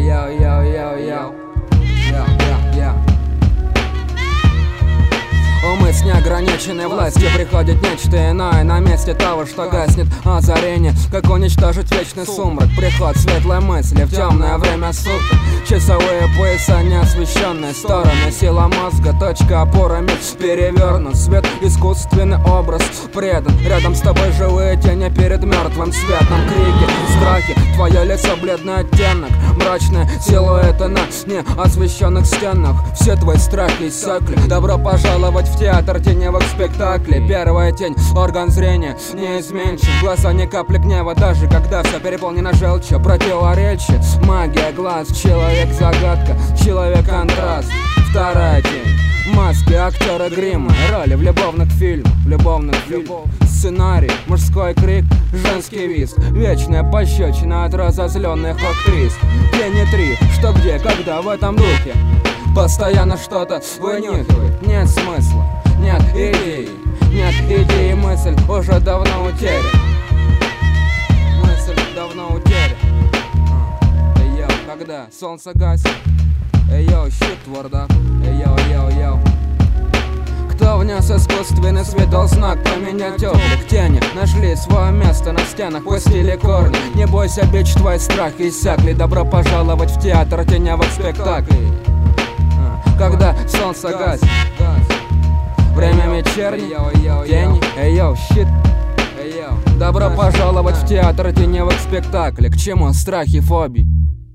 С неограниченной властью приходит нечто иное на месте того, что гаснет озарение. Как уничтожить вечный сумрак, приход светлой мысли в темное время суток. Часовые пояса, неосвещенные стороны, сила мозга, точка опоры, мир перевернут. Свет, искусственный образ предан. Рядом с тобой живые тени перед мертвым светом. Крики, страхи, твое лицо бледный оттенок. Мрачные силуэты на неосвещенных стенах. Все твои страхи иссякли. Добро пожаловать в театр теневых спектаклей. Первая тень, орган зрения неизменчив. Глаза ни капли гнева, даже когда все переполнено желчью. Противоречие, магия глаз. Человек-загадка, человек-контраст. Вторая тень, маски, актеры, грима. Роли в любовных фильмах, сценарий, мужской крик, женский визг. Вечная пощечина от разозленных актрис. Тени три, что где, когда в этом духе. Постоянно что-то вынюхивает. Нет смысла, нет идеи. Нет идеи, мысль уже давно утеряна. Мысль давно утеряна. Эй-йоу, когда солнце гасит. Эй-йоу, щит творда. Эй-йоу. Кто внес искусственный свет, дал знак поменять облик. Тени нашли свое место на стенах, пустили корни. Не бойся, бич, твои страхи иссякли. Добро пожаловать в театр теневых спектаклей. Когда солнце гасит, время вечернее, тени, эй-йоу, щит. Добро пожаловать в театр теневых спектаклей. К чему страхи, фобии?